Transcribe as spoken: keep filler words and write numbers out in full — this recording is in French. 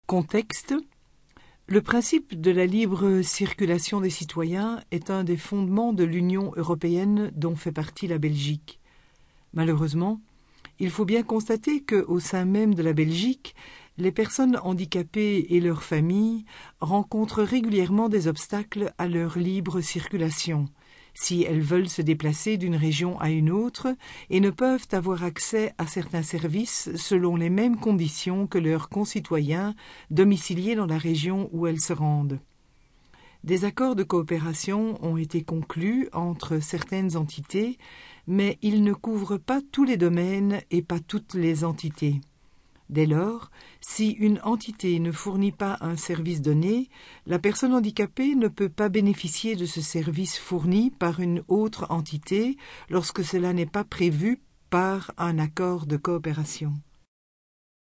Contexte. Le principe de la libre circulation des citoyens est un des fondements de l'Union européenne dont fait partie la Belgique. Malheureusement, il faut bien constater qu'au sein même de la Belgique, les personnes handicapées et leurs familles rencontrent régulièrement des obstacles à leur libre circulation, si elles veulent se déplacer d'une région à une autre et ne peuvent avoir accès à certains services selon les mêmes conditions que leurs concitoyens domiciliés dans la région où elles se rendent. Des accords de coopération ont été conclus entre certaines entités, mais ils ne couvrent pas tous les domaines et pas toutes les entités. Dès lors, si une entité ne fournit pas un service donné, la personne handicapée ne peut pas bénéficier de ce service fourni par une autre entité lorsque cela n'est pas prévu par un accord de coopération.